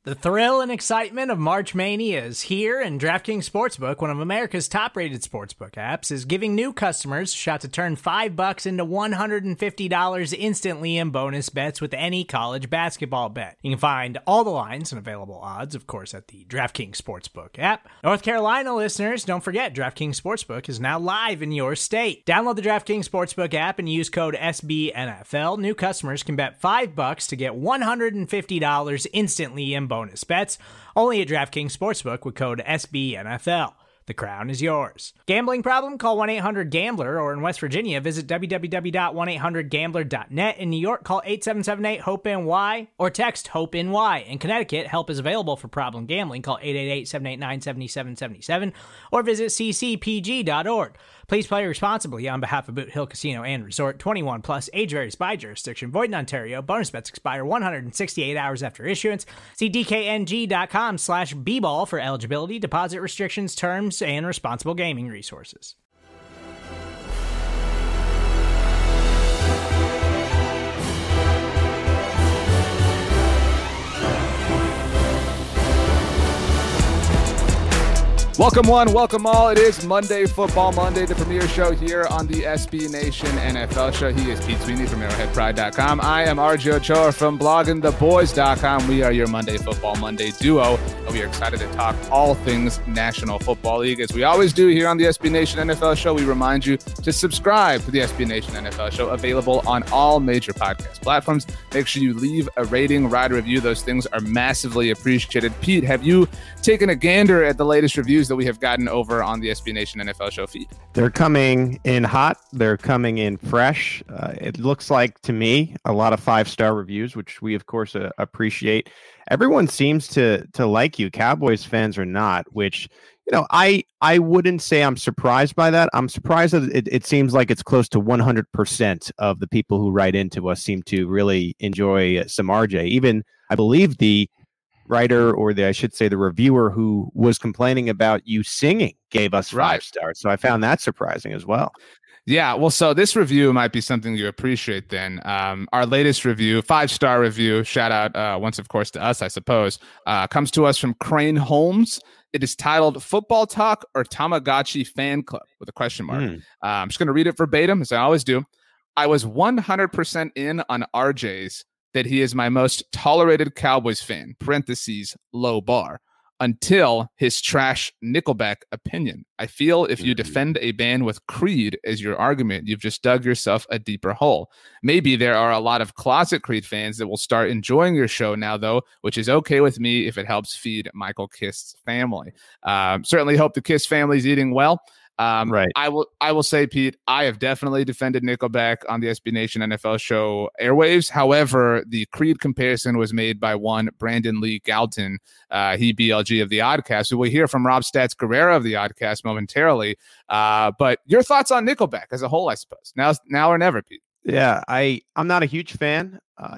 The thrill and excitement of March Mania is here, and DraftKings Sportsbook, one of America's top-rated sportsbook apps, is giving new customers a shot to turn $5 into $150 instantly in bonus bets with any college basketball bet. You can find all the lines and available odds, of course, at the DraftKings Sportsbook app. North Carolina listeners, don't forget, DraftKings Sportsbook is now live in your state. Download the DraftKings Sportsbook app and use code SBNFL. New customers can bet $5 to get $150 instantly in bonus bets, only at DraftKings Sportsbook with code SBNFL. The crown is yours. Gambling problem? Call 1-800-GAMBLER, or in West Virginia, visit www.1800gambler.net. In New York, call 877-8-HOPE-NY or text HOPE-NY. In Connecticut, help is available for problem gambling. Call 888-789-7777 or visit ccpg.org. Please play responsibly on behalf of Boot Hill Casino and Resort. 21 plus, age varies by jurisdiction. Void in Ontario. Bonus bets expire 168 hours after issuance. See dkng.com/bball for eligibility, deposit restrictions, terms, and responsible gaming resources. Welcome one, welcome all. It is Monday Football Monday, the premier show here on the SB Nation NFL show. He is Pete Sweeney from ArrowheadPride.com. I am RJ Ochoa from bloggingtheboys.com. We are your Monday Football Monday duo, and we are excited to talk all things National Football League. As we always do here on the SB Nation NFL show, we remind you to subscribe to the SB Nation NFL show, available on all major podcast platforms. Make sure you leave a rating, write a review. Those things are massively appreciated. Pete, have you taken a gander at the latest reviews that we have gotten over on the SB Nation NFL show feed? They're coming in hot. They're coming in fresh. It looks like, to me, a lot of 5-star reviews, which we, of course, appreciate. Everyone seems to like you. Cowboys fans are not, which, you know, I wouldn't say I'm surprised by that. I'm surprised that it seems like it's close to 100% of the people who write into us seem to really enjoy some RJ. Even, I believe, the writer, or I should say the reviewer who was complaining about you singing, gave us 5 stars. So I found that surprising as well. Yeah, well, so this review might be something you appreciate then. Our latest review, 5-star review, shout out once, of course, to us, I suppose, comes to us from Crane Holmes. It is titled Football Talk or Tamagotchi Fan Club with a question mark. I'm just going to read it verbatim, as I always do. I was 100% in on RJ's that he is my most tolerated Cowboys fan, parentheses, low bar, until his trash Nickelback opinion. I feel if you defend a band with Creed as your argument, you've just dug yourself a deeper hole. Maybe there are a lot of closet Creed fans that will start enjoying your show now, though, which is okay with me if it helps feed Michael Kist's family. Certainly hope the Kist family is eating well. Right. I will say, Pete, I have definitely defended Nickelback on the SB Nation NFL show airwaves. However, the Creed comparison was made by one Brandon Lee Galton, he BLG of the Oddcast, who we'll hear from Rob Stats Guerrera of the Oddcast momentarily. But your thoughts on Nickelback as a whole, I suppose, now or never, Pete. Yeah, I'm not a huge fan.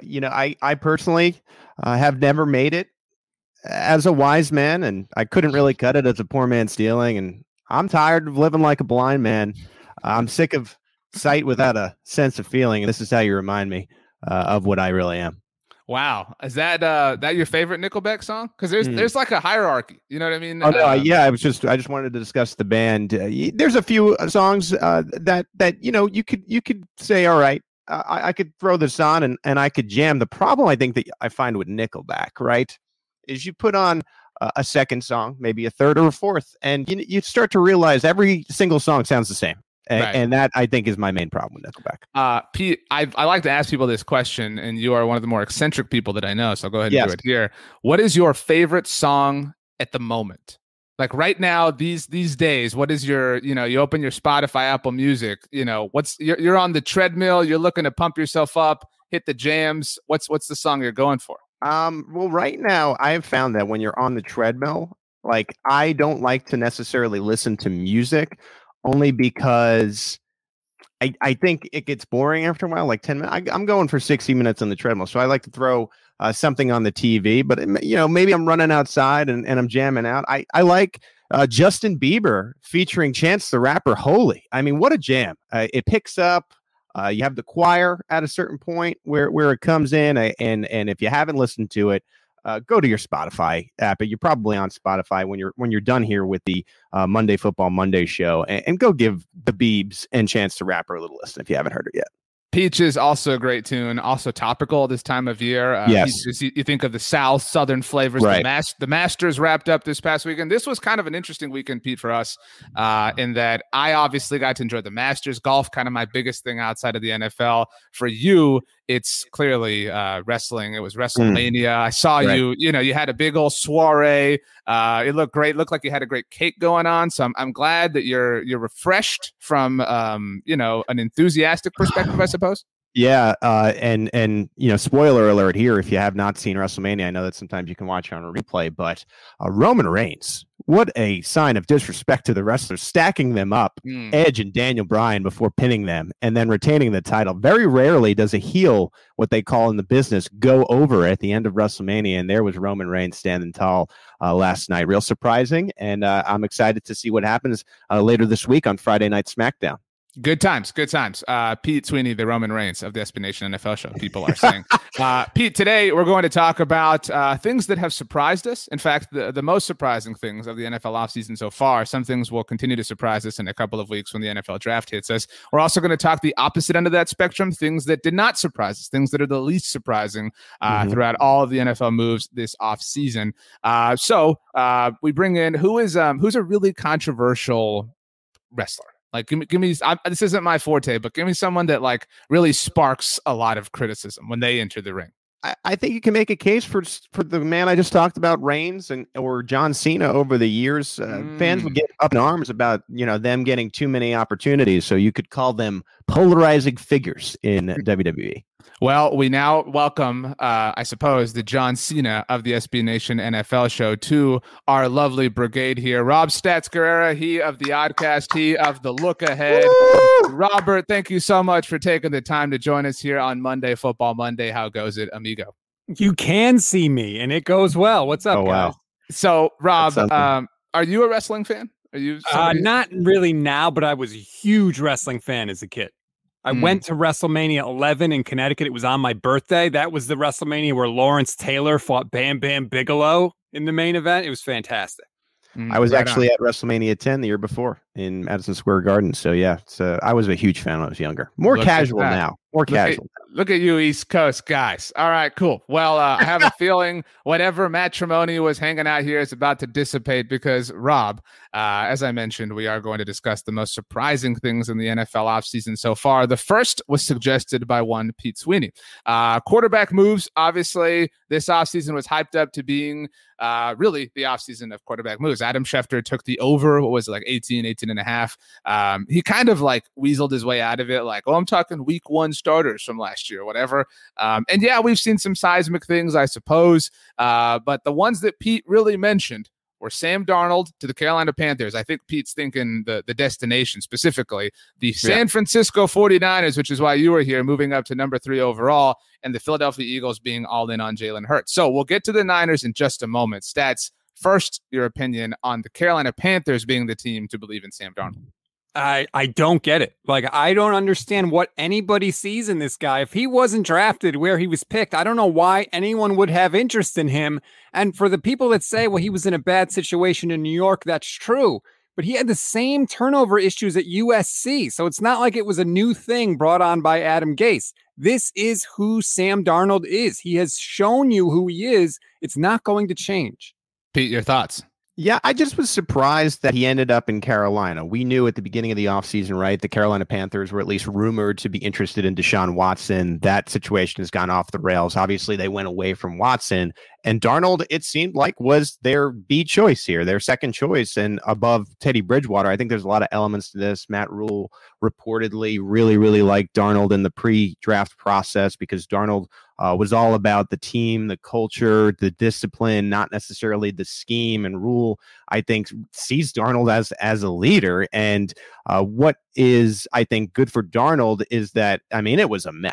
I personally have never made it as a wise man, and I couldn't really cut it as a poor man stealing, and I'm tired of living like a blind man. I'm sick of sight without a sense of feeling. And this is how you remind me of what I really am. Wow. Is that your favorite Nickelback song? Because there's like a hierarchy. You know what I mean? Oh, no, yeah. I just wanted to discuss the band. There's a few songs that you could say, all right, I could throw this on and I could jam. The problem I think that I find with Nickelback, right, is you put on a second song, maybe a third or a fourth, and you start to realize every single song sounds the same. And that, I think, is my main problem with Nickelback. Pete, I like to ask people this question, and you are one of the more eccentric people that I know, so I'll go ahead and do it here. What is your favorite song at the moment? Like right now, these days, what is your, you open your Spotify, Apple Music, you're on the treadmill, you're looking to pump yourself up, hit the jams. What's the song you're going for? Well, right now, I have found that when you're on the treadmill, like, I don't like to necessarily listen to music, only because I think it gets boring after a while, like 10 minutes. I'm going for 60 minutes on the treadmill, so I like to throw something on the TV. But, maybe I'm running outside and I'm jamming out. I like Justin Bieber featuring Chance the Rapper, Holy. I mean, what a jam. It picks up. You have the choir at a certain point where it comes in, and if you haven't listened to it, go to your Spotify app. You're probably on Spotify when you're done here with the Monday Football Monday show, and go give the Biebs and Chance the Rapper a little listen if you haven't heard it yet. Peach is also a great tune, also topical this time of year. Yes. You think of the Southern flavors. Right. The Masters wrapped up this past weekend. This was kind of an interesting weekend, Pete, for us, in that I obviously got to enjoy the Masters. Golf, kind of my biggest thing outside of the NFL. For you, it's clearly wrestling. It was WrestleMania. I saw you had a big old soiree. It looked great. Looked like you had a great cake going on. So I'm glad that you're refreshed from an enthusiastic perspective, I suppose. Yeah, and spoiler alert here, if you have not seen WrestleMania, I know that sometimes you can watch it on a replay, but Roman Reigns, what a sign of disrespect to the wrestlers, stacking them up, Edge and Daniel Bryan, before pinning them and then retaining the title. Very rarely does a heel, what they call in the business, go over at the end of WrestleMania, and there was Roman Reigns standing tall last night. Real surprising, and I'm excited to see what happens later this week on Friday Night SmackDown. Good times. Pete Sweeney, the Roman Reigns of the SB Nation NFL show, people are saying. Pete, today we're going to talk about things that have surprised us. In fact, the most surprising things of the NFL offseason so far. Some things will continue to surprise us in a couple of weeks when the NFL draft hits us. We're also going to talk the opposite end of that spectrum, things that did not surprise us, things that are the least surprising throughout all of the NFL moves this offseason. So we bring in who's a really controversial wrestler. Like, give me. This isn't my forte, but give me someone that like really sparks a lot of criticism when they enter the ring. I think you can make a case for the man I just talked about, Reigns, or John Cena. Over the years, fans would get up in arms about them getting too many opportunities. So you could call them polarizing figures in WWE. Well, we now welcome, I suppose, the John Cena of the SB Nation NFL show to our lovely brigade here. Rob Stats Guerrera, he of the Oddcast, he of the Look Ahead. Woo! Robert, thank you so much for taking the time to join us here on Monday Football Monday. How goes it, amigo? You can see me, and it goes well. What's up, guys? Wow. So, Rob, are you a wrestling fan? Are you not really now, but I was a huge wrestling fan as a kid. I went to WrestleMania 11 in Connecticut. It was on my birthday. That was the WrestleMania where Lawrence Taylor fought Bam Bam Bigelow in the main event. It was fantastic. I was actually at WrestleMania 10 the year before in Madison Square Garden. So, yeah, I was a huge fan when I was younger. More casual now. Look at you, East Coast guys. All right, cool. Well, I have a feeling whatever matrimony was hanging out here is about to dissipate because, Rob, as I mentioned, we are going to discuss the most surprising things in the NFL offseason so far. The first was suggested by one Pete Sweeney. Quarterback moves, obviously, this offseason was hyped up to being really the offseason of quarterback moves. Adam Schefter took the over, 18 and a half. He kind of like weaseled his way out of it. Like, I'm talking week one starters from last year, whatever. And yeah, we've seen some seismic things, I suppose. But the ones that Pete really mentioned were Sam Darnold to the Carolina Panthers. I think Pete's thinking the destination, specifically the San Francisco 49ers, which is why you were here, moving up to number 3 overall, and the Philadelphia Eagles being all in on Jalen Hurts. So we'll get to the Niners in just a moment. Stats, first, your opinion on the Carolina Panthers being the team to believe in Sam Darnold. I don't get it. Like, I don't understand what anybody sees in this guy. If he wasn't drafted where he was picked, I don't know why anyone would have interest in him. And for the people that say, well, he was in a bad situation in New York, that's true. But he had the same turnover issues at USC. So it's not like it was a new thing brought on by Adam Gase. This is who Sam Darnold is. He has shown you who he is. It's not going to change. Pete, your thoughts? Yeah, I just was surprised that he ended up in Carolina. We knew at the beginning of the offseason, right, the Carolina Panthers were at least rumored to be interested in Deshaun Watson. That situation has gone off the rails. Obviously, they went away from Watson. And Darnold, it seemed like, was their B choice here, their second choice, and above Teddy Bridgewater. I think there's a lot of elements to this. Matt Rule reportedly really, really liked Darnold in the pre-draft process because Darnold was all about the team, the culture, the discipline, not necessarily the scheme. And Rule, I think, sees Darnold as a leader. And what is, I think, good for Darnold is that, I mean, it was a mess.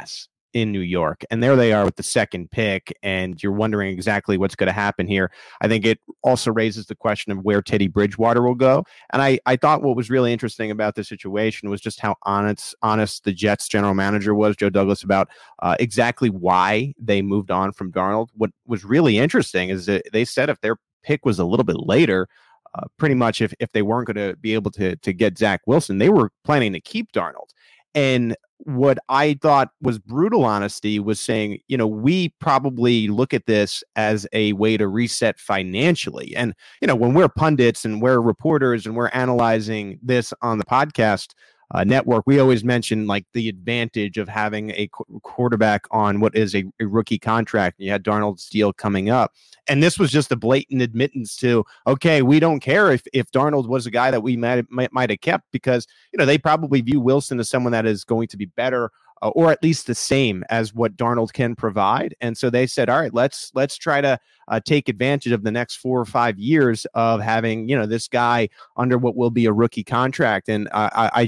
in New York. And there they are with the second pick, and you're wondering exactly what's going to happen here. I think it also raises the question of where Teddy Bridgewater will go. And I thought what was really interesting about the situation was just how honest the Jets general manager was, Joe Douglas, about exactly why they moved on from Darnold. What was really interesting is that they said if their pick was a little bit later, pretty much if they weren't going to be able to get Zach Wilson, they were planning to keep Darnold. And what I thought was brutal honesty was saying, we probably look at this as a way to reset financially. And, when we're pundits and we're reporters and we're analyzing this on the podcast network, we always mention like the advantage of having a quarterback on what is a rookie contract. You had Darnold's deal coming up. And this was just a blatant admittance to, okay, we don't care if Darnold was a guy that we might have kept, because, they probably view Wilson as someone that is going to be better or at least the same as what Darnold can provide. And so they said, all right, let's try to take advantage of the next 4 or 5 years of having, this guy under what will be a rookie contract. And I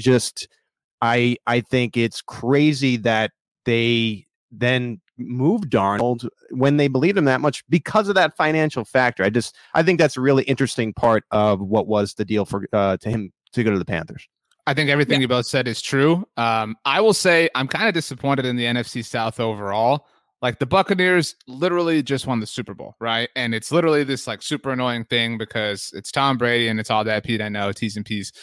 think it's crazy that they then moved Darnold when they believed him that much because of that financial factor. I think that's a really interesting part of what was the deal for to him to go to the Panthers. I think everything you both said is true. I will say I'm kind of disappointed in the NFC South overall. Like, the Buccaneers literally just won the Super Bowl, right? And it's literally this like super annoying thing because it's Tom Brady and it's all that, Pete. I know, T's and P's.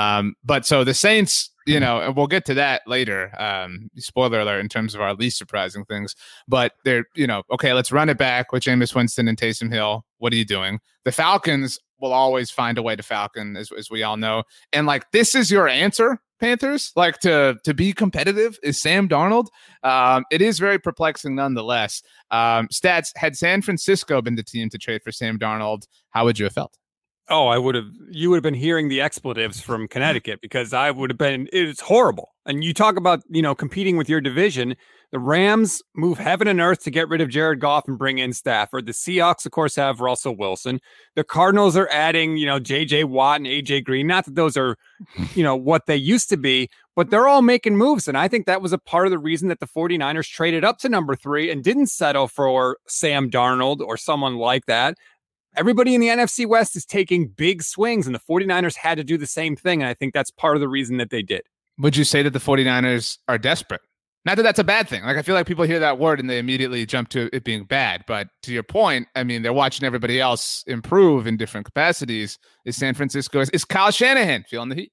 But so the Saints, and we'll get to that later. Spoiler alert in terms of our least surprising things. But they're, okay, let's run it back with Jameis Winston and Taysom Hill. What are you doing? The Falcons will always find a way to falcon, as we all know. And like, this is your answer, Panthers, like to be competitive is Sam Darnold. It is very perplexing nonetheless. Stats, had San Francisco been the team to trade for Sam Darnold, how would you have felt? Oh, you would have been hearing the expletives from Connecticut, because I would have been, it's horrible. And you talk about, competing with your division. The Rams move heaven and earth to get rid of Jared Goff and bring in Stafford. The Seahawks, of course, have Russell Wilson. The Cardinals are adding, JJ Watt and AJ Green. Not that those are, what they used to be, but they're all making moves. And I think that was a part of the reason that the 49ers traded up to number 3 and didn't settle for Sam Darnold or someone like that. Everybody in the NFC West is taking big swings, and the 49ers had to do the same thing. And I think that's part of the reason that they did. Would you say that the 49ers are desperate? Not that that's a bad thing. Like, I feel like people hear that word and they immediately jump to it being bad. But to your point, I mean, they're watching everybody else improve in different capacities. Is San Francisco, is Kyle Shanahan feeling the heat?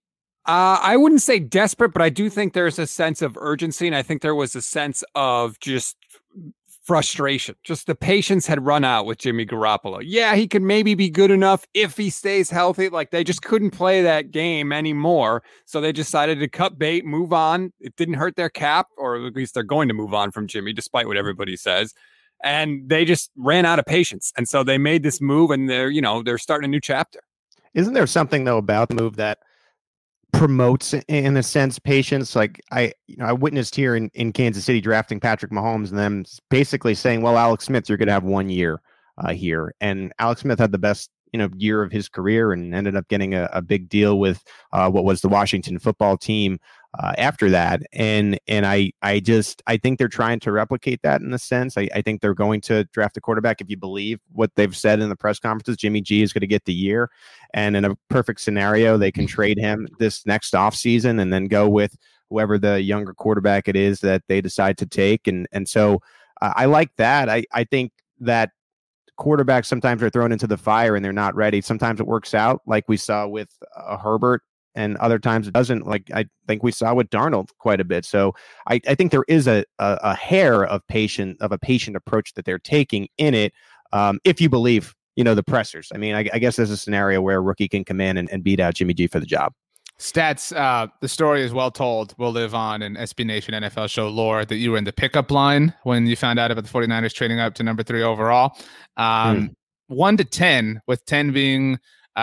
I wouldn't say desperate, but I do think there's a sense of urgency. And I think there was a sense of just frustration. Just the patience had run out with Jimmy Garoppolo. Yeah, he could maybe be good enough if he stays healthy. Like, they just couldn't play that game anymore. So they decided to cut bait, move on. It didn't hurt their cap, or at least they're going to move on from Jimmy, despite what everybody says. And they just ran out of patience. And so they made this move, and they're starting a new chapter. Isn't there something though about the move that promotes, in a sense, patience? Like, I witnessed here in Kansas City drafting Patrick Mahomes and them basically saying, well, Alex Smith, you're going to have 1 year here. And Alex Smith had the best, year of his career and ended up getting a big deal with what was the Washington football team after that. And I think they're trying to replicate that in a sense. I think they're going to draft a quarterback. If you believe what they've said in the press conferences, Jimmy G is going to get the year. And in a perfect scenario, they can trade him this next offseason and then go with whoever the younger quarterback it is that they decide to take. And so I like that. I think that quarterbacks sometimes are thrown into the fire and they're not ready. Sometimes it works out, like we saw with Herbert, and other times it doesn't, like I think we saw with Darnold quite a bit. So I think there is a hair of a patient approach that they're taking in it, if you believe, the pressers. I mean, I guess there's a scenario where a rookie can come in and beat out Jimmy G for the job. Stats, the story is well told. Will live on in SB Nation NFL show lore that you were in the pickup line when you found out about the 49ers trading up to number 3 overall. 1 to 10, with 10 being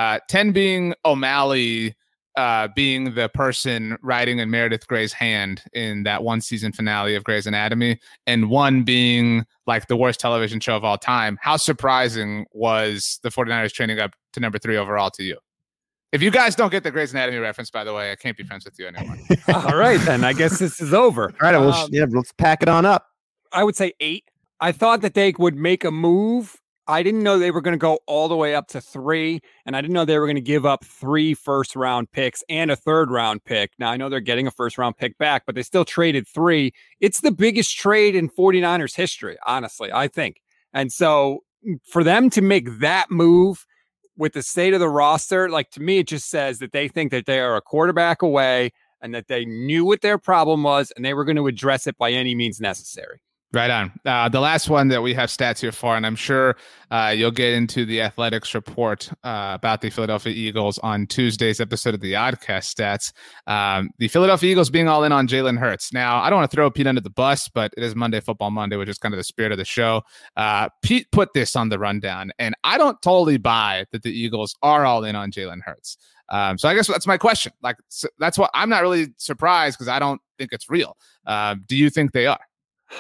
O'Malley being the person riding in Meredith Gray's hand in that one season finale of Grey's Anatomy, and 1 being like the worst television show of all time. How surprising was the 49ers trading up to number 3 overall to you? If you guys don't get the Grey's Anatomy reference, by the way, I can't be friends with you anymore. All right, then. I guess this is over. All right, let's pack it on up. I would say 8. I thought that they would make a move. I didn't know they were going to go all the way up to 3, and I didn't know they were going to give up 3 first-round picks and a third-round pick. Now, I know they're getting a first-round pick back, but they still traded 3. It's the biggest trade in 49ers history, honestly, I think. And so for them to make that move with the state of the roster, like, to me, it just says that they think that they are a quarterback away and that they knew what their problem was and they were going to address it by any means necessary. Right on. The last one that we have stats here for, and I'm sure you'll get into the Athletics report about the Philadelphia Eagles on Tuesday's episode of the Oddcast Stats. The Philadelphia Eagles being all in on Jalen Hurts. Now, I don't want to throw Pete under the bus, but it is Monday Football Monday, which is kind of the spirit of the show. Pete put this on the rundown, and I don't totally buy that the Eagles are all in on Jalen Hurts. So I guess that's my question. Like, so that's what I'm not really surprised because I don't think it's real. Do you think they are?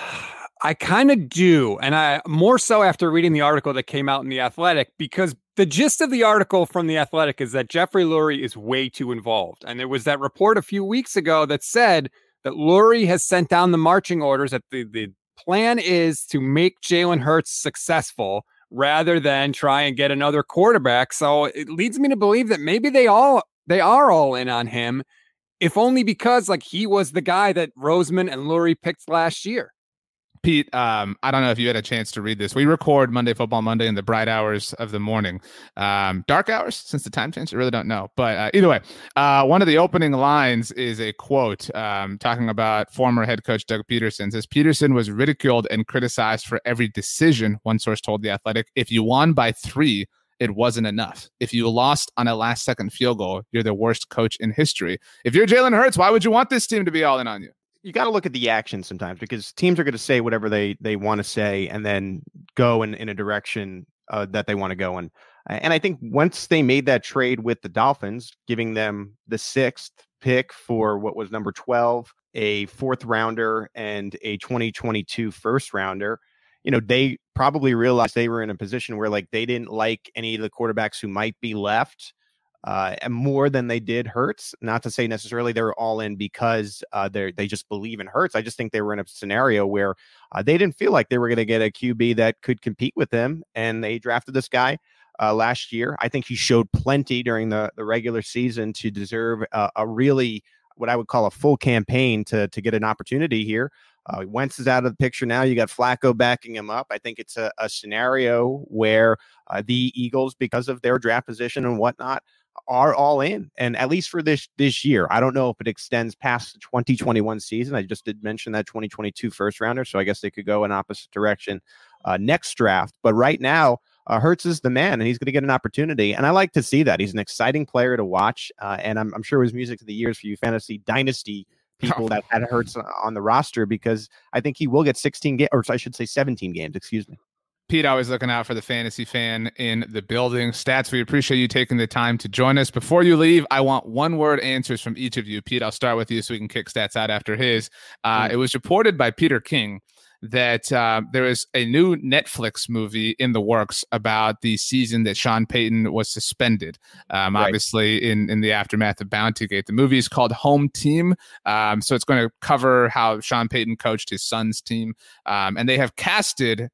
I kind of do. And I more so after reading the article that came out in The Athletic, because the gist of the article from The Athletic is that Jeffrey Lurie is way too involved. And there was that report a few weeks ago that said that Lurie has sent down the marching orders that the plan is to make Jalen Hurts successful rather than try and get another quarterback. So it leads me to believe that maybe they are all in on him, if only because like he was the guy that Roseman and Lurie picked last year. Pete, I don't know if you had a chance to read this. We record Monday Football Monday in the bright hours of the morning. Dark hours since the time change? I really don't know. But either way, one of the opening lines is a quote talking about former head coach Doug Peterson. It says, Peterson was ridiculed and criticized for every decision, one source told The Athletic. If you won by 3, it wasn't enough. If you lost on a last-second field goal, you're the worst coach in history. If you're Jalen Hurts, why would you want this team to be all in on you? You got to look at the action sometimes because teams are going to say whatever they want to say and then go in a direction that they want to go in. And I think once they made that trade with the Dolphins, giving them the 6th pick for what was number 12, a 4th rounder and a 2022 first rounder, you know, they probably realized they were in a position where like they didn't like any of the quarterbacks who might be left. And more than they did Hurts. Not to say necessarily they were all in because they just believe in Hurts. I just think they were in a scenario where they didn't feel like they were going to get a QB that could compete with them, and they drafted this guy last year. I think he showed plenty during the regular season to deserve a really what I would call a full campaign to get an opportunity here. Wentz is out of the picture now. You got Flacco backing him up. I think it's a scenario where the Eagles, because of their draft position and whatnot, are all in, and at least for this year. I don't know if it extends past the 2021 season. I just did mention that 2022 first rounder, so I guess they could go in opposite direction next draft. But right now, Hurts is the man, and he's going to get an opportunity, and I like to see that. He's an exciting player to watch, and I'm sure it was music to the ears for you fantasy dynasty people that had Hurts on the roster, because I think he will get 16 games, or I should say 17 games, excuse me. Pete, always looking out for the fantasy fan in the building. Stats, we appreciate you taking the time to join us. Before you leave, I want one-word answers from each of you. Pete, I'll start with you so we can kick Stats out after his. It was reported by Peter King that there is a new Netflix movie in the works about the season that Sean Payton was suspended, right. Obviously in the aftermath of Bountygate. The movie is called Home Team, so it's going to cover how Sean Payton coached his son's team, and they have casted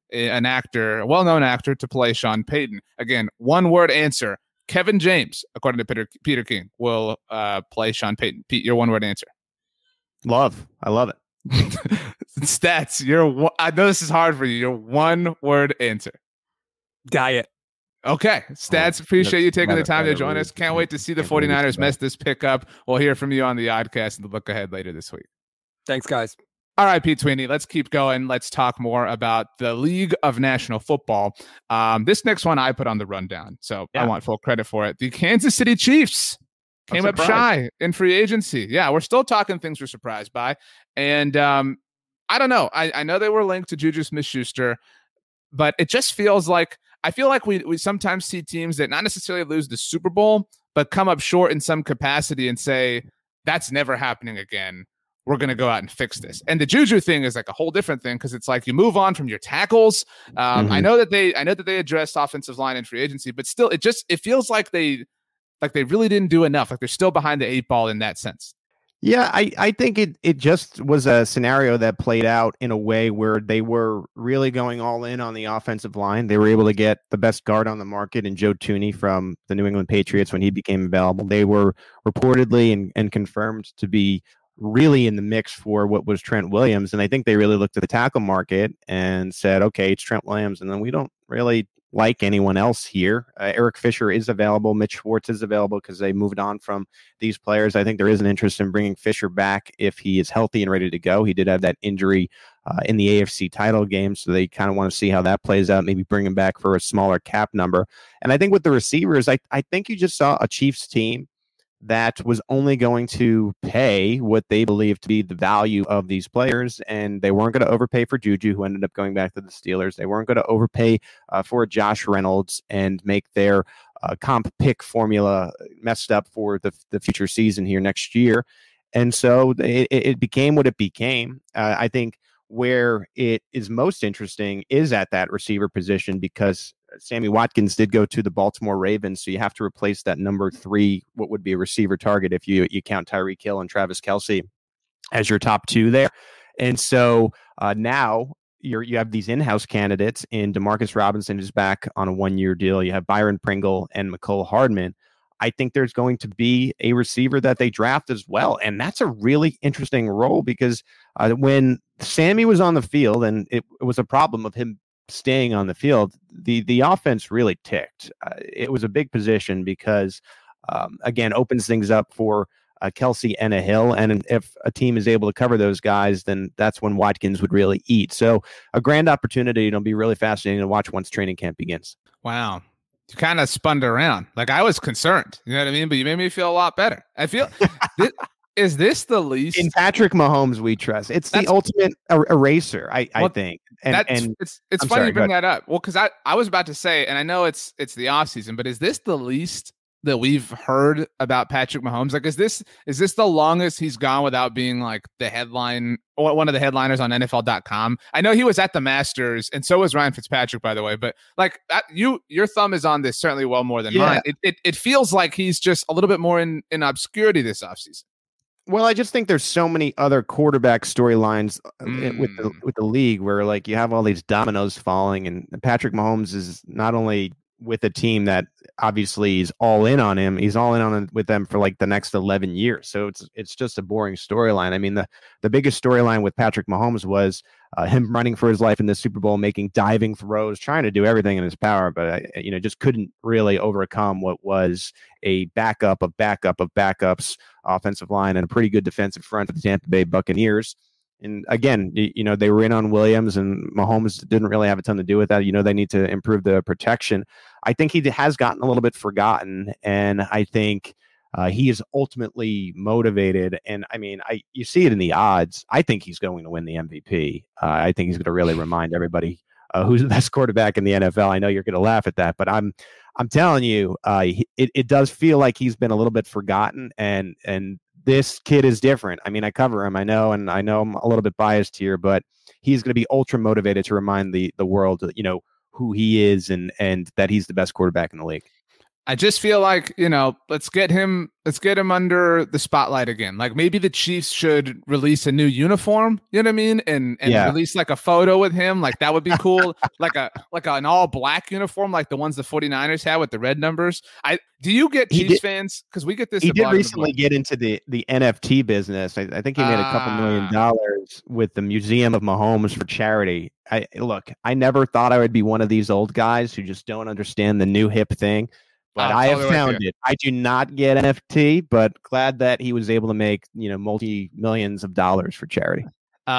a well-known actor to play Sean Payton. Again, one-word answer. Kevin James, according to Peter King, will play Sean Payton. Pete, your one-word answer. Love. I love it. Stats, I know this is hard for you. Your one-word answer. Diet. Okay. Stats, appreciate you taking the time to join us. Can't wait to see the 49ers mess this pick up. We'll hear from you on the Oddcast and the look ahead later this week. Thanks, guys. All right, Pete Sweeney, let's keep going. Let's talk more about the League of National Football. This next one I put on the rundown, so I want full credit for it. The Kansas City Chiefs came up shy in free agency. Yeah, we're still talking things we're surprised by. And I don't know. I know they were linked to Juju Smith-Schuster, but it just feels like I feel like we sometimes see teams that not necessarily lose the Super Bowl, but come up short in some capacity and say, that's never happening again. We're going to go out and fix this. And the Juju thing is like a whole different thing because it's like you move on from your tackles. I know that they addressed offensive line in free agency, but still it feels like they really didn't do enough. Like they're still behind the 8 ball in that sense. Yeah, I think it just was a scenario that played out in a way where they were really going all in on the offensive line. They were able to get the best guard on the market in Joe Tooney from the New England Patriots when he became available. They were reportedly and confirmed to be really in the mix for what was Trent Williams. And I think they really looked at the tackle market and said, okay, it's Trent Williams. And then we don't really like anyone else here. Eric Fisher is available. Mitch Schwartz is available because they moved on from these players. I think there is an interest in bringing Fisher back if he is healthy and ready to go. He did have that injury in the AFC title game, so they kind of want to see how that plays out, maybe bring him back for a smaller cap number. And I think with the receivers, I think you just saw a Chiefs team that was only going to pay what they believed to be the value of these players. And they weren't going to overpay for Juju, who ended up going back to the Steelers. They weren't going to overpay for Josh Reynolds and make their comp pick formula messed up for the future season here next year. And so it became what it became. I think where it is most interesting is at that receiver position, because Sammy Watkins did go to the Baltimore Ravens, so you have to replace that number 3, what would be a receiver target if you count Tyreek Hill and Travis Kelce as your top 2 there. And so now you have these in-house candidates in Demarcus Robinson, who's back on a 1-year deal. You have Byron Pringle and Mecole Hardman. I think there's going to be a receiver that they draft as well. And that's a really interesting role, because when Sammy was on the field, and it was a problem of him staying on the field, the offense really ticked. It was a big position because, again, opens things up for Kelce and a Hill. And if a team is able to cover those guys, then that's when Watkins would really eat. So a grand opportunity. It'll be really fascinating to watch once training camp begins. Wow. You kind of spun it around. Like, I was concerned, you know what I mean? But you made me feel a lot better. I feel, is this the least? In Patrick Mahomes, we trust. It's the ultimate eraser, I think. And it's funny you bring that up. Well, because I was about to say, and I know it's the offseason, but is this the least that we've heard about Patrick Mahomes? Like, is this the longest he's gone without being like the headline or one of the headliners on NFL.com? I know he was at the Masters, and so was Ryan Fitzpatrick, by the way. But like, your thumb is on this certainly well more than mine. It feels like he's just a little bit more in obscurity this offseason. Well, I just think there's so many other quarterback storylines with the league where, like, you have all these dominoes falling, and Patrick Mahomes is not only with a team that obviously is all in on him, he's all in on with them for like the next 11 years. So it's just a boring storyline. I mean, the biggest storyline with Patrick Mahomes was him running for his life in the Super Bowl, making diving throws, trying to do everything in his power, but just couldn't really overcome what was a backup of backups offensive line and a pretty good defensive front for the Tampa Bay Buccaneers. And again, they were in on Williams, and Mahomes didn't really have a ton to do with that. They need to improve the protection. I think he has gotten a little bit forgotten, and I think he is ultimately motivated. And I mean, you see it in the odds. I think he's going to win the MVP. I think he's going to really remind everybody who's the best quarterback in the NFL. I know you're going to laugh at that, but I'm telling you, it does feel like he's been a little bit forgotten, and this kid is different. I mean, I cover him, I know I'm a little bit biased here, but he's going to be ultra motivated to remind the world, who he is and that he's the best quarterback in the league. I just feel like, let's get him under the spotlight again. Like, maybe the Chiefs should release a new uniform, you know what I mean? And release like a photo with him. Like, that would be cool. like an all black uniform, like the ones the 49ers had with the red numbers. Do you get Chiefs fans? Because we get this. He did recently get into the NFT business. I think he made a couple $1 million with the Museum of Mahomes for charity. I never thought I would be one of these old guys who just don't understand the new hip thing. But I have found it. I do not get NFT, but glad that he was able to make, multi-millions of dollars for charity.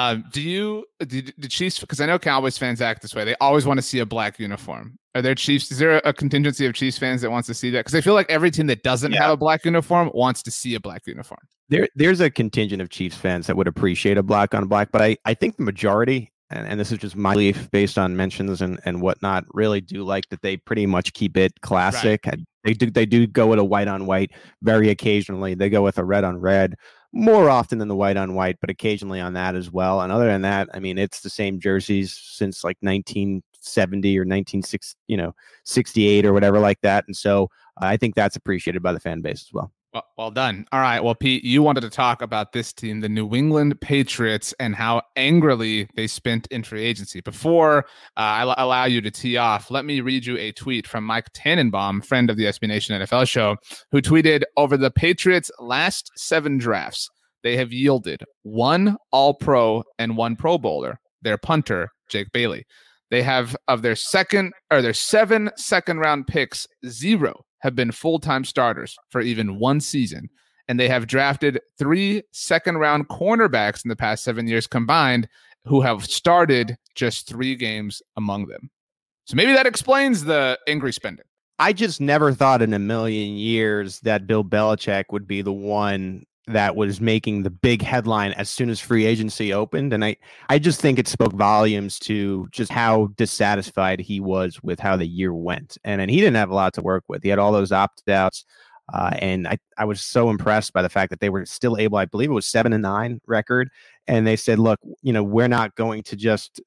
Do the Chiefs, because I know Cowboys fans act this way, they always want to see a black uniform. Are there Chiefs? Is there a contingency of Chiefs fans that wants to see that? Because I feel like every team that doesn't have a black uniform wants to see a black uniform. There's a contingent of Chiefs fans that would appreciate a black on black, but I think the majority, and this is just my belief based on mentions and whatnot, really do like that they pretty much keep it classic. Right. They do go with a white on white very occasionally. They go with a red on red more often than the white on white, but occasionally on that as well. And other than that, I mean, it's the same jerseys since like 1970 or 1968 or whatever like that. And so I think that's appreciated by the fan base as well. Well done. All right. Well, Pete, you wanted to talk about this team, the New England Patriots, and how angrily they spent in free agency. Before I allow you to tee off, let me read you a tweet from Mike Tannenbaum, friend of the SB Nation NFL show, who tweeted, over the Patriots' last 7 drafts, they have yielded 1 All-Pro and 1 Pro Bowler, their punter, Jake Bailey. They have, of their 7 second-round picks, 0 have been full-time starters for even 1 season, and they have drafted 3 second-round cornerbacks in the past 7 years combined who have started just 3 games among them. So maybe that explains the angry spending. I just never thought in a million years that Bill Belichick would be the one that was making the big headline as soon as free agency opened. And I just think it spoke volumes to just how dissatisfied he was with how the year went. And he didn't have a lot to work with. He had all those opt-outs. And I was so impressed by the fact that they were still able, I believe it was 7-9 record. And they said, look, we're not going to just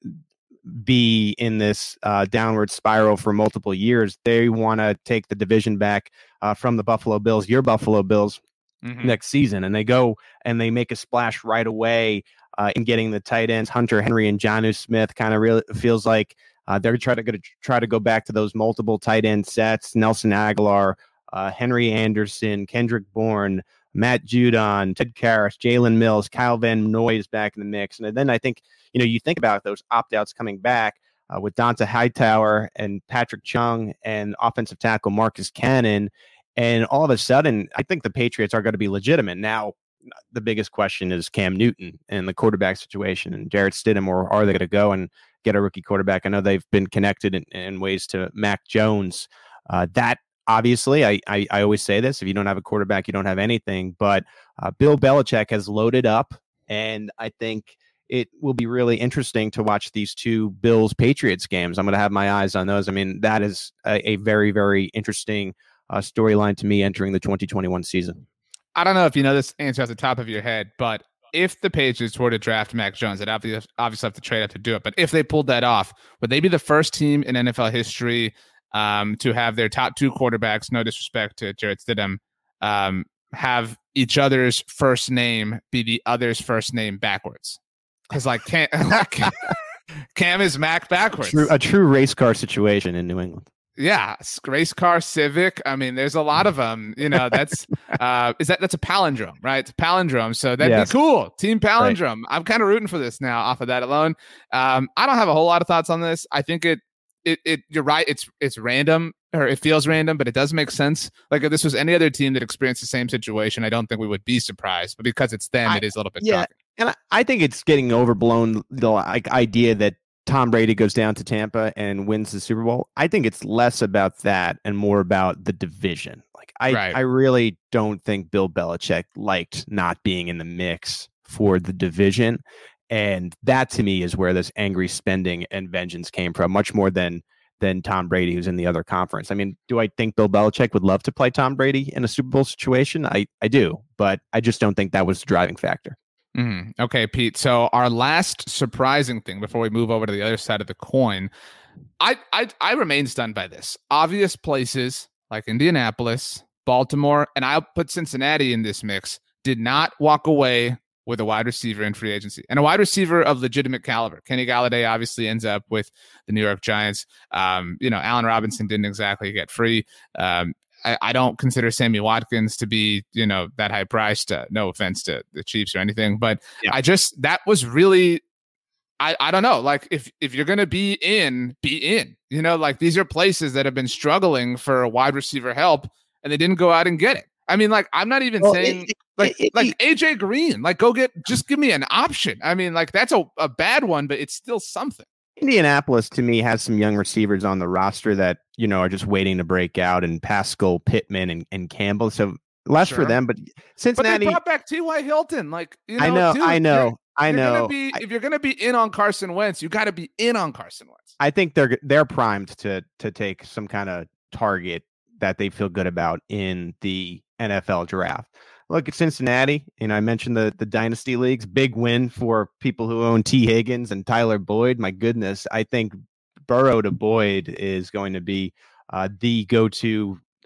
be in this downward spiral for multiple years. They want to take the division back from the Buffalo Bills, your Buffalo Bills, next season. And they go and they make a splash right away in getting the tight ends, Hunter Henry and Jonnu Smith. Kind of really feels like they're trying to go back to those multiple tight end sets. Nelson Aguilar, Henry Anderson, Kendrick Bourne, Matt Judon, Ted Karras, Jalen Mills, Kyle Van Noy is back in the mix. And then I think, you think about those opt-outs coming back with Donta Hightower and Patrick Chung and offensive tackle Marcus Cannon. And all of a sudden, I think the Patriots are going to be legitimate. Now, the biggest question is Cam Newton and the quarterback situation and Jarrett Stidham, or are they going to go and get a rookie quarterback? I know they've been connected in ways to Mac Jones. That obviously, I always say this, if you don't have a quarterback, you don't have anything. But Bill Belichick has loaded up, and I think it will be really interesting to watch these 2 Bills-Patriots games. I'm going to have my eyes on those. I mean, that is a very, very interesting storyline to me entering the 2021 season. I don't know if you know this answer off the top of your head, but if the Patriots were to draft Mac Jones, they'd obviously have to trade up to do it. But if they pulled that off, would they be the first team in NFL history to have their top 2 quarterbacks, no disrespect to Jarrett Stidham, have each other's first name be the other's first name backwards? Because Cam is Mac backwards. A true race car situation in New England. Yeah, race car, Civic. I mean, there's a lot of them. That's that's a palindrome, right? It's a palindrome, so that'd be cool. Team palindrome. Right. I'm kind of rooting for this now off of that alone. I don't have a whole lot of thoughts on this. I think it you're right. It's random, or it feels random, but it does make sense. Like if this was any other team that experienced the same situation, I don't think we would be surprised. But because it's them, it is a little bit shocking. And I think it's getting overblown, the idea that Tom Brady goes down to Tampa and wins the Super Bowl. I think it's less about that and more about the division. I really don't think Bill Belichick liked not being in the mix for the division. And that to me is where this angry spending and vengeance came from, much more than Tom Brady, who's in the other conference. I mean, do I think Bill Belichick would love to play Tom Brady in a Super Bowl situation? I do, but I just don't think that was the driving factor. Okay, Pete. So our last surprising thing before we move over to the other side of the coin, I remain stunned by this. Obvious places like Indianapolis, Baltimore, and I'll put Cincinnati in this mix, did not walk away with a wide receiver in free agency and a wide receiver of legitimate caliber. Kenny Galladay obviously ends up with the New York Giants. Allen Robinson didn't exactly get free. I don't consider Sammy Watkins to be, that high priced. No offense to the Chiefs or anything, but yeah. That was really, I don't know. Like if you're going to be in, these are places that have been struggling for wide receiver help and they didn't go out and get it. I mean, I'm not even saying AJ Green, just give me an option. I mean, that's a bad one, but it's still something. Indianapolis, to me, has some young receivers on the roster that, are just waiting to break out, and Pascal, Pittman, and Campbell. So less for them, but Cincinnati. But they brought back T.Y. Hilton. I know. If you're going to be in on Carson Wentz, you got to be in on Carson Wentz. I think they're primed to take some kind of target that they feel good about in the NFL draft. Look at Cincinnati. I mentioned the dynasty leagues. Big win for people who own T. Higgins and Tyler Boyd. My goodness, I think Burrow to Boyd is going to be the go-to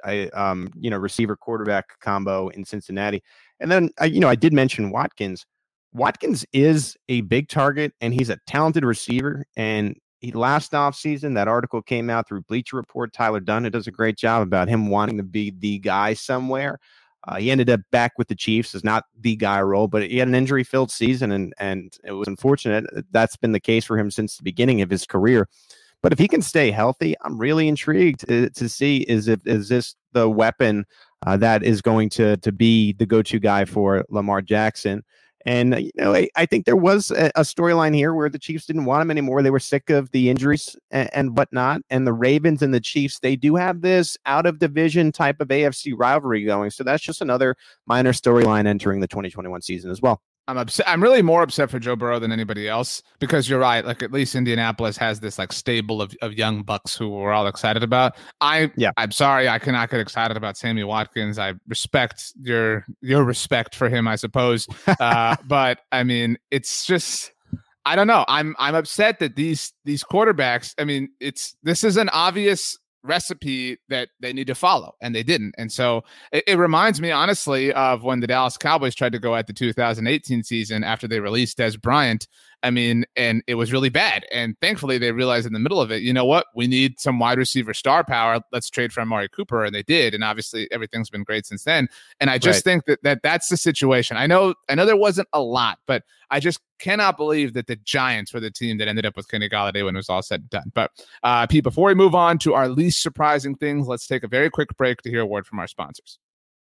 receiver quarterback combo in Cincinnati. And then, I did mention Watkins. Watkins is a big target, and he's a talented receiver. And last offseason, that article came out through Bleacher Report. Tyler Dunn does a great job about him wanting to be the guy somewhere. He ended up back with the Chiefs as not the guy role, but he had an injury-filled season, and it was unfortunate. That's been the case for him since the beginning of his career. But if he can stay healthy, I'm really intrigued to see is this the weapon that is going to be the go-to guy for Lamar Jackson. And, I think there was a storyline here where the Chiefs didn't want him anymore. They were sick of the injuries and whatnot. And the Ravens and the Chiefs, they do have this out-of-division type of AFC rivalry going. So that's just another minor storyline entering the 2021 season as well. I'm upset. I'm really more upset for Joe Burrow than anybody else, because you're right. Like, at least Indianapolis has this like stable of young bucks who we're all excited about. I'm sorry, I cannot get excited about Sammy Watkins. I respect your respect for him, I suppose. But I mean, it's just, I don't know. I'm upset that these quarterbacks, I mean, this is an obvious recipe that they need to follow, and they didn't. And so it reminds me, honestly, of when the Dallas Cowboys tried to go at the 2018 season after they released Dez Bryant. I mean, and it was really bad. And thankfully, they realized in the middle of it, you know what? We need some wide receiver star power. Let's trade for Amari Cooper. And they did. And obviously, everything's been great since then. And I just think that's the situation. I know there wasn't a lot, but I just cannot believe that the Giants were the team that ended up with Kenny Golladay when it was all said and done. But Pete, before we move on to our least surprising things, let's take a very quick break to hear a word from our sponsors.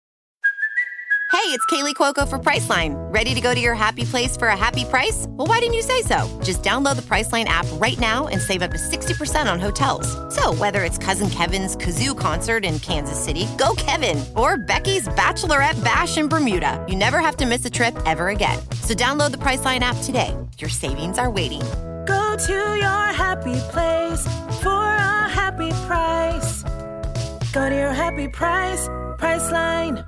Hey, it's Kaylee Cuoco for Priceline. Ready to go to your happy place for a happy price? Well, why didn't you say so? Just download the Priceline app right now and save up to 60% on hotels. So whether it's Cousin Kevin's Kazoo Concert in Kansas City, go Kevin, or Becky's Bachelorette Bash in Bermuda, you never have to miss a trip ever again. So download the Priceline app today. Your savings are waiting. Go to your happy place for a happy price. Go to your happy price, Priceline.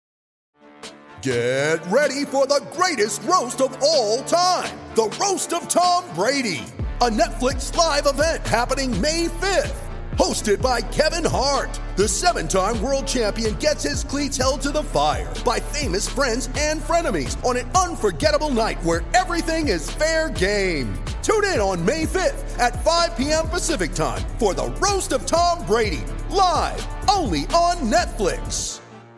Get ready for the greatest roast of all time, the Roast of Tom Brady, a Netflix live event happening May 5th. Hosted by Kevin Hart, the 7-time world champion gets his cleats held to the fire by famous friends and frenemies on an unforgettable night where everything is fair game. Tune in on May 5th at 5 p.m. Pacific time for the Roast of Tom Brady, live only on Netflix.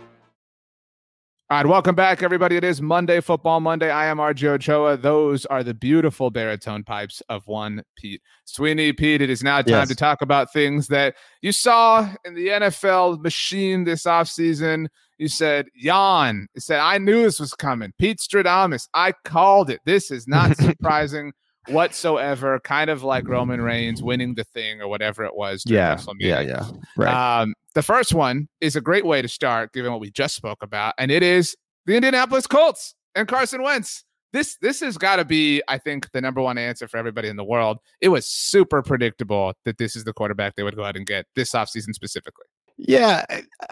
All right, welcome back, everybody. It is Monday, Football Monday. I am RJ Ochoa. Those are the beautiful baritone pipes of one Pete Sweeney. Pete, it is now time to talk about things that you saw in the NFL machine this offseason. You said, yawn. You said, I knew this was coming. Pete Stradamus, I called it. This is not surprising whatsoever. Kind of like Roman Reigns winning the thing or whatever it was. Yeah. Right. The first one is a great way to start, given what we just spoke about, and it is the Indianapolis Colts and Carson Wentz. This has got to be, I think, the number one answer for everybody in the world. It was super predictable that this is the quarterback they would go out and get this offseason specifically. Yeah,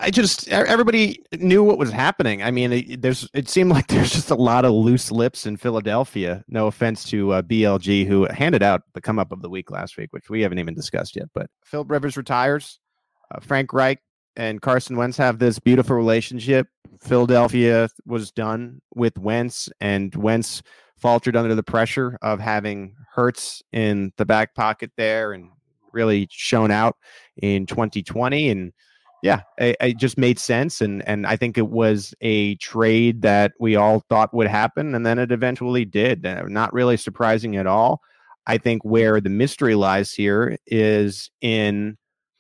everybody knew what was happening. I mean, it seemed like there's just a lot of loose lips in Philadelphia. No offense to BLG, who handed out the come up of the week last week, which we haven't even discussed yet. But Phil Rivers retires. Frank Reich and Carson Wentz have this beautiful relationship. Philadelphia was done with Wentz, and Wentz faltered under the pressure of having Hurts in the back pocket there and really shown out in 2020. And yeah, it just made sense. And I think it was a trade that we all thought would happen, and then it eventually did. Not really surprising at all. I think where the mystery lies here is in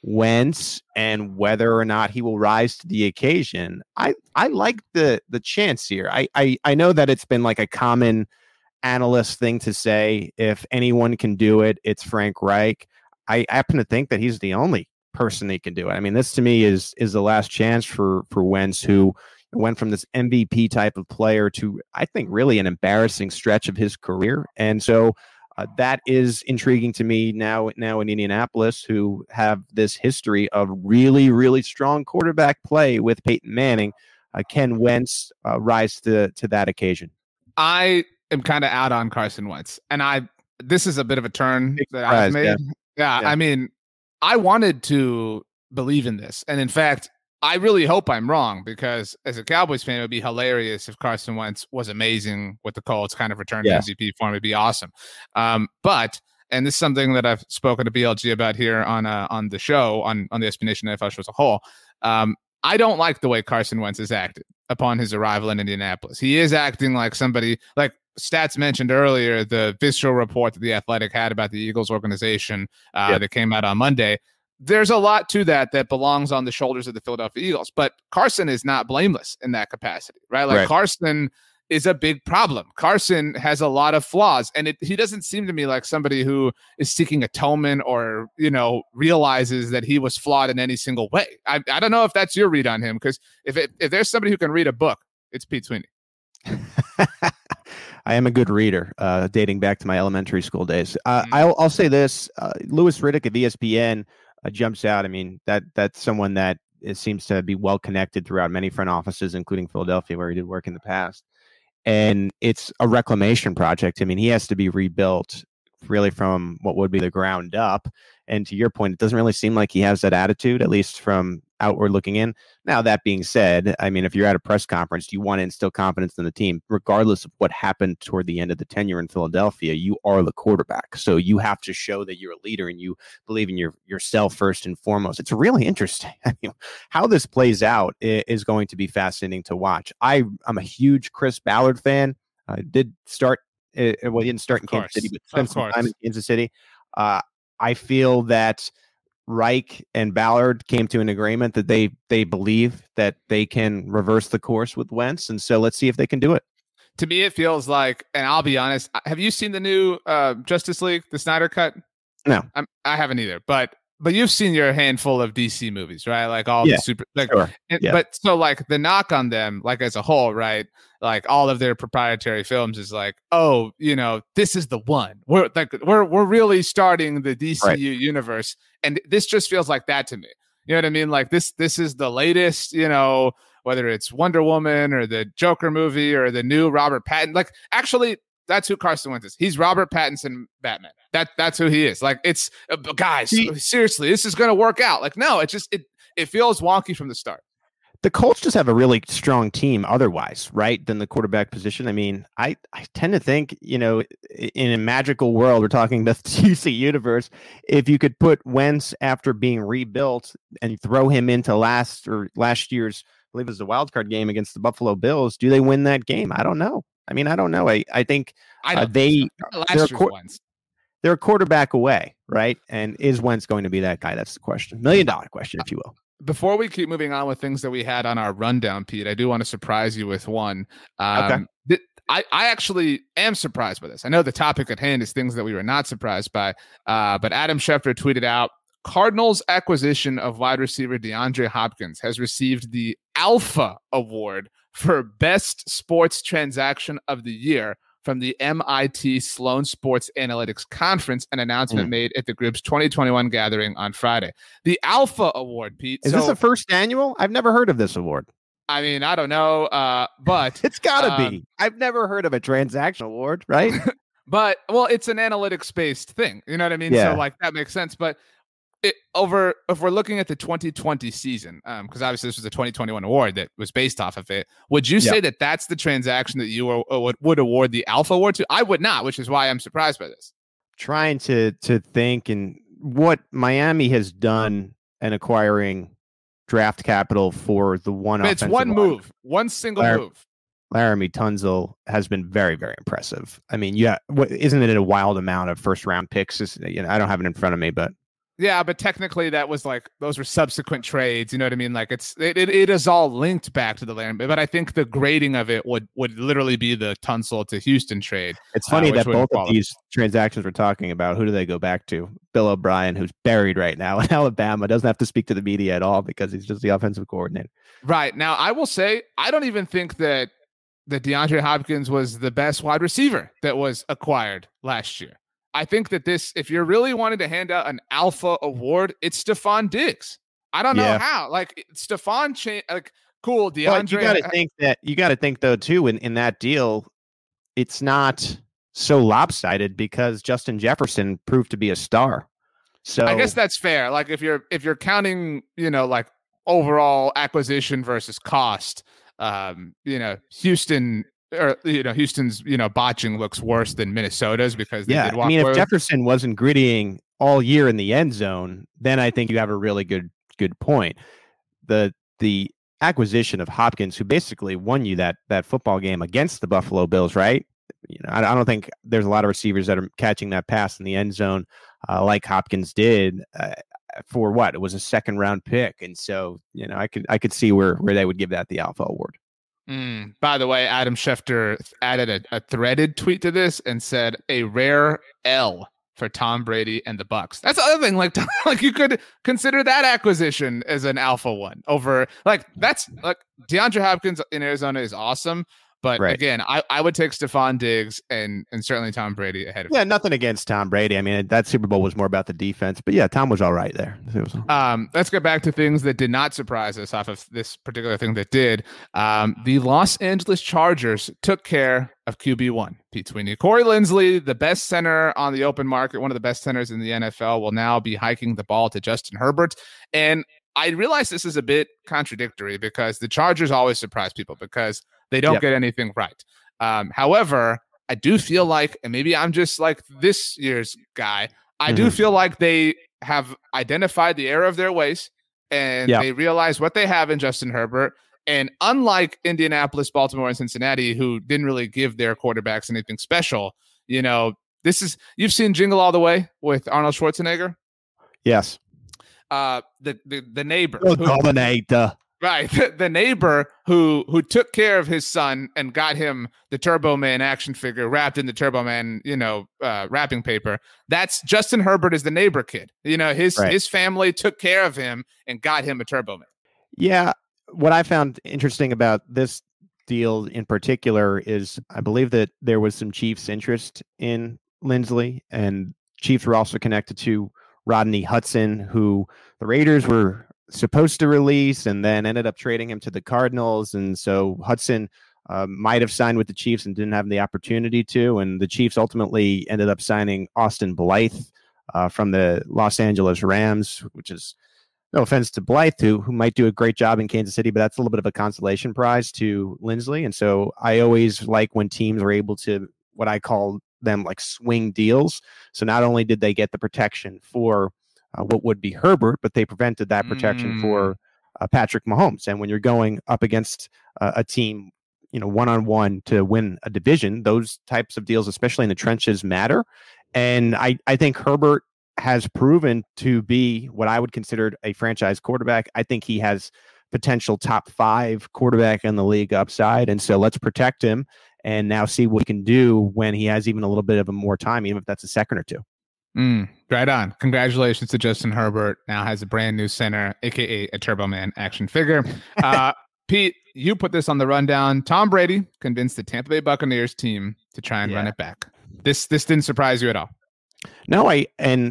Wentz and whether or not he will rise to the occasion. I like the chance here. I know that it's been like a common analyst thing to say, if anyone can do it, it's Frank Reich. I happen to think that he's the only person that can do it. I mean, this to me is the last chance for Wentz, who went from this MVP type of player to, I think, really an embarrassing stretch of his career. And so that is intriguing to me now in Indianapolis, who have this history of really, really strong quarterback play with Peyton Manning. Can Wentz rise to that occasion? I am kind of out on Carson Wentz, and this is a bit of a turn that I've made. Yeah, I mean, I wanted to believe in this, and in fact, I really hope I'm wrong, because as a Cowboys fan, it would be hilarious if Carson Wentz was amazing with the Colts, kind of returned to MVP form. It'd be awesome. But and this is something that I've spoken to BLG about here on the show, on the SB Nation NFL show as a whole. I don't like the way Carson Wentz has acted upon his arrival in Indianapolis. He is acting like somebody, like Stats mentioned earlier, the visceral report that The Athletic had about the Eagles organization that came out on Monday. There's a lot to that belongs on the shoulders of the Philadelphia Eagles, but Carson is not blameless in that capacity, right? Like Carson is a big problem. Carson has a lot of flaws, and he doesn't seem to me like somebody who is seeking atonement or, realizes that he was flawed in any single way. I don't know if that's your read on him, because if there's somebody who can read a book, it's Pete Sweeney. I am a good reader, dating back to my elementary school days. I'll say this: Louis Riddick of ESPN jumps out. I mean, that's someone that seems to be well connected throughout many front offices, including Philadelphia, where he did work in the past. And it's a reclamation project. I mean, he has to be rebuilt really from what would be the ground up. And to your point, it doesn't really seem like he has that attitude, at least from outward looking in. Now, that being said, I mean, if you're at a press conference, you want to instill confidence in the team, regardless of what happened toward the end of the tenure in Philadelphia. You are the quarterback. So you have to show that you're a leader and you believe in yourself first and foremost. It's really interesting. I mean, how this plays out is going to be fascinating to watch. I'm a huge Chris Ballard fan. I did start, he didn't start in Kansas City, but spent some time in Kansas City. I feel that Reich and Ballard came to an agreement that they believe that they can reverse the course with Wentz. And so let's see if they can do it. To me, it feels like, and I'll be honest, have you seen the new Justice League, the Snyder Cut? No. I haven't either, but you've seen your handful of DC movies, right? Like all the super, like, sure. But so like the knock on them, like as a whole, right? Like all of their proprietary films is like, oh, this is the one. We're really starting the DCU universe, and this just feels like that to me. You know what I mean? Like this is the latest, whether it's Wonder Woman or the Joker movie or the new Robert Pattinson. Like actually, that's who Carson Wentz is. He's Robert Pattinson Batman. That's who he is. Like it's guys, seriously, this is going to work out. Like no, it feels wonky from the start. The Colts just have a really strong team otherwise, right, than the quarterback position. I mean, I tend to think, in a magical world, we're talking the DC universe, if you could put Wentz after being rebuilt and throw him into last year's, I believe it was the wild card game against the Buffalo Bills, do they win that game? I don't know. I mean, I don't know. I think they're a quarterback away, right? And is Wentz going to be that guy? That's the question. $1 million question, if you will. Before we keep moving on with things that we had on our rundown, Pete, I do want to surprise you with one. I actually am surprised by this. I know the topic at hand is things that we were not surprised by, but Adam Schefter tweeted out, Cardinals' acquisition of wide receiver DeAndre Hopkins has received the Alpha Award for Best Sports Transaction of the Year from the MIT Sloan Sports Analytics Conference, an announcement made at the group's 2021 gathering on Friday. The Alpha Award, Pete. Is this the first annual? I've never heard of this award. I mean, I don't know, but it's got to be. I've never heard of a transaction award, right? But, well, it's an analytics-based thing. You know what I mean? Yeah. So, like, that makes sense. But if we're looking at the 2020 season, because obviously this was a 2021 award that was based off of it, would you say that that's the transaction that you would award the Alpha Award to? I would not, which is why I'm surprised by this. Trying to think and what Miami has done in acquiring draft capital for the one. It's one move, one single move. Laramie Tunsil has been very, very impressive. I mean, isn't it a wild amount of first round picks? I don't have it in front of me, but. Yeah, but technically that was like, those were subsequent trades. You know what I mean? Like it is all linked back to the Laramie, but I think the grading of it would literally be the Tunsil to Houston trade. It's funny that both of these transactions we're talking about, who do they go back to? Bill O'Brien, who's buried right now in Alabama, doesn't have to speak to the media at all because he's just the offensive coordinator. Right. Now, I will say, I don't even think that DeAndre Hopkins was the best wide receiver that was acquired last year. I think that if you're really wanting to hand out an Alpha Award, it's Stephon Diggs. I don't know how. Like Stephon, cool. DeAndre. You got to think though too. In that deal, it's not so lopsided because Justin Jefferson proved to be a star. So I guess that's fair. Like if you're counting, like overall acquisition versus cost, Houston's botching looks worse than Minnesota's because they did walk away. If Jefferson wasn't grittying all year in the end zone, then I think you have a really good point. The acquisition of Hopkins, who basically won you that football game against the Buffalo Bills, right? I don't think there's a lot of receivers that are catching that pass in the end zone like Hopkins did. For what? It was a second round pick, and so I could see where they would give that the Alpha Award. By the way, Adam Schefter added a threaded tweet to this and said a rare L for Tom Brady and the Bucs. That's the other thing. Like you could consider that acquisition as an alpha one over that's DeAndre Hopkins in Arizona is awesome. But again, I would take Stephon Diggs and certainly Tom Brady ahead of him. Yeah, nothing against Tom Brady. I mean, that Super Bowl was more about the defense. But yeah, Tom was all right there. Let's get back to things that did not surprise us off of this particular thing that did. The Los Angeles Chargers took care of QB1. Pete Sweeney. Corey Linsley, the best center on the open market, one of the best centers in the NFL, will now be hiking the ball to Justin Herbert. And I realize this is a bit contradictory because the Chargers always surprise people because they don't get anything right. However, I do feel like, and maybe I'm just like this year's guy, I do feel like they have identified the error of their ways and they realize what they have in Justin Herbert. And unlike Indianapolis, Baltimore, and Cincinnati, who didn't really give their quarterbacks anything special, you've seen Jingle All the Way with Arnold Schwarzenegger? Yes. The neighbor. Right. The neighbor who took care of his son and got him the Turbo Man action figure wrapped in the Turbo Man, wrapping paper. That's Justin Herbert is the neighbor kid. His family took care of him and got him a Turbo Man. Yeah. What I found interesting about this deal in particular is I believe that there was some Chiefs interest in Linsley, and Chiefs were also connected to Rodney Hudson, who the Raiders were supposed to release and then ended up trading him to the Cardinals. And so Hudson might have signed with the Chiefs and didn't have the opportunity to. And the Chiefs ultimately ended up signing Austin Blythe from the Los Angeles Rams, which is no offense to Blythe, who might do a great job in Kansas City, but that's a little bit of a consolation prize to Linsley. And so I always like when teams are able to, what I call them, like swing deals. So not only did they get the protection for what would be Herbert, but they prevented that protection for Patrick Mahomes. And when you're going up against a team, one-on-one to win a division, those types of deals, especially in the trenches, matter. And I think Herbert has proven to be what I would consider a franchise quarterback. I think he has potential top 5 quarterback in the league upside. And so let's protect him and now see what he can do when he has even a little bit of a more time, even if that's a second or two. Right on. Congratulations to Justin Herbert. Now has a brand new center, aka a Turbo Man action figure. Pete, you put this on the rundown. Tom Brady convinced the Tampa Bay Buccaneers team to try and run it back. This didn't surprise you at all. No, I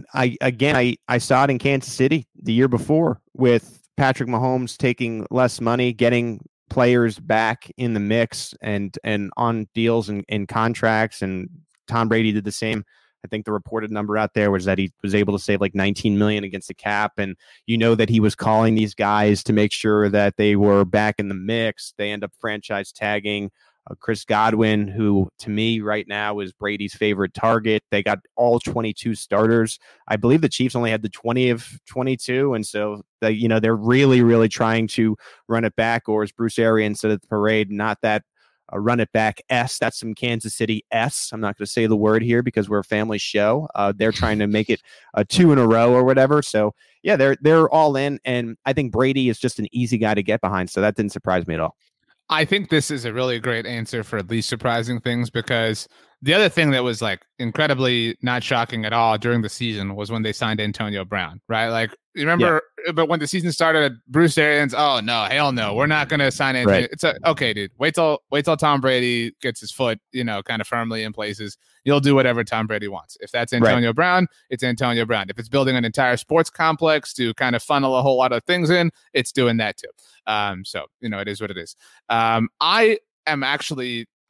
saw it in Kansas City the year before with Patrick Mahomes taking less money, getting players back in the mix and on deals and contracts, and Tom Brady did the same. I think the reported number out there was that he was able to save like $19 million against the cap. And that he was calling these guys to make sure that they were back in the mix. They end up franchise tagging Chris Godwin, who to me right now is Brady's favorite target. They got all 22 starters. I believe the Chiefs only had the 20 of 22. And so they're really, really trying to run it back, or as Bruce Arians said at the parade, not that run it back S. That's some Kansas City S. I'm not going to say the word here because we're a family show. They're trying to make it 2 in a row or whatever. So yeah, they're all in. And I think Brady is just an easy guy to get behind. So that didn't surprise me at all. I think this is a really great answer for least surprising things, because the other thing that was like incredibly not shocking at all during the season was when they signed Antonio Brown, right? Like, you remember, but when the season started, Bruce Arians, oh no, hell no, we're not going to sign Antonio. Right. It's okay, dude, wait till Tom Brady gets his foot, kind of firmly in places. You'll do whatever Tom Brady wants. If that's Antonio Brown, it's Antonio Brown. If it's building an entire sports complex to kind of funnel a whole lot of things in, it's doing that too. So, it is what it is. I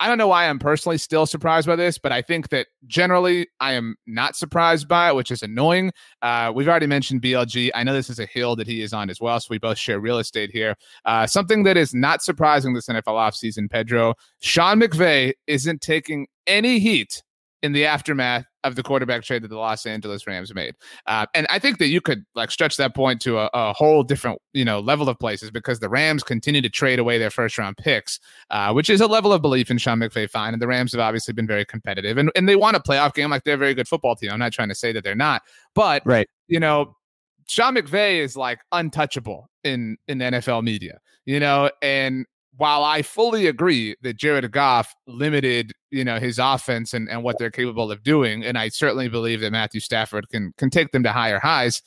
I don't know why I'm personally still surprised by this, but I think that generally I am not surprised by it, which is annoying. We've already mentioned BLG. I know this is a hill that he is on as well, so we both share real estate here. Something that is not surprising this NFL offseason, Pedro, Sean McVay isn't taking any heat in the aftermath of the quarterback trade that the Los Angeles Rams made. And I think that you could stretch that point to a whole different, level of places, because the Rams continue to trade away their first round picks, which is a level of belief in Sean McVay fine. And the Rams have obviously been very competitive and they want a playoff game. Like, they're a very good football team. I'm not trying to say that they're not, but right. Sean McVay is untouchable in the NFL media, and while I fully agree that Jared Goff limited, his offense and what they're capable of doing, and I certainly believe that Matthew Stafford can take them to higher highs,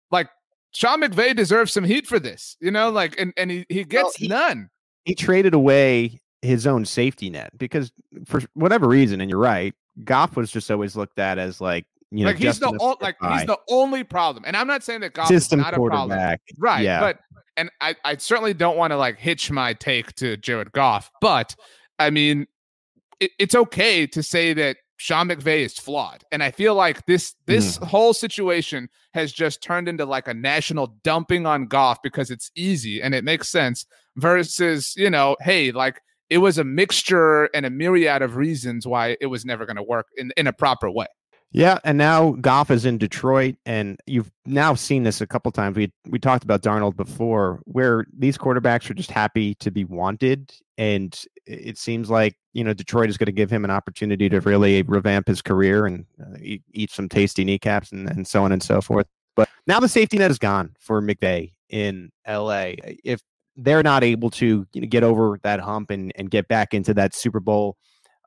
Sean McVay deserves some heat for this, and he gets none. He traded away his own safety net because for whatever reason, and you're right, Goff was just always looked at as he's the only problem. And I'm not saying that Goff is not a problem. Right. Yeah. But and I certainly don't want to hitch my take to Jared Goff, but I mean, it's okay to say that Sean McVay is flawed. And I feel like this whole situation has just turned into a national dumping on Goff because it's easy and it makes sense versus, hey, it was a mixture and a myriad of reasons why it was never going to work in a proper way. Yeah, and now Goff is in Detroit, and you've now seen this a couple times. We talked about Darnold before, where these quarterbacks are just happy to be wanted, and it seems like Detroit is going to give him an opportunity to really revamp his career and eat some tasty kneecaps and so on and so forth. But now the safety net is gone for McVay in LA. If they're not able to get over that hump and get back into that Super Bowl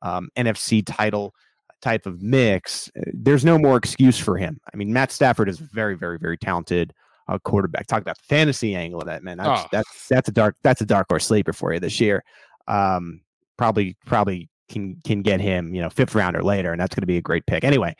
NFC title type of mix, there's no more excuse for him. I mean, Matt Stafford is a very, very, very talented quarterback. Talk about the fantasy angle of that, man. That's a dark horse sleeper for you this year. Probably can get him, fifth rounder later, and that's going to be a great pick. Anyway,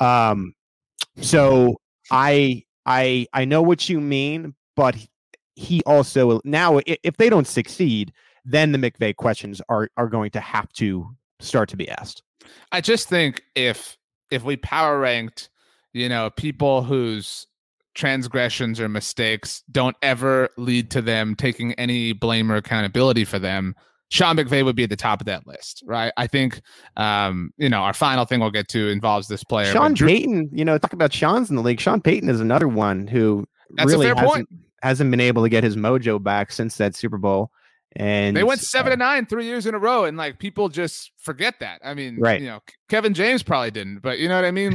so I know what you mean, but he also now, if they don't succeed, then the McVay questions are going to have to start to be asked. I just think if we power ranked, people whose transgressions or mistakes don't ever lead to them taking any blame or accountability for them, Sean McVay would be at the top of that list, right? I think, our final thing we'll get to involves this player. Sean Payton, talk about Sean's in the league. Sean Payton is another one who hasn't been able to get his mojo back since that Super Bowl. And they went 7-9 3 years in a row, and people just forget that. I mean, right. Kevin James probably didn't, but you know what I mean?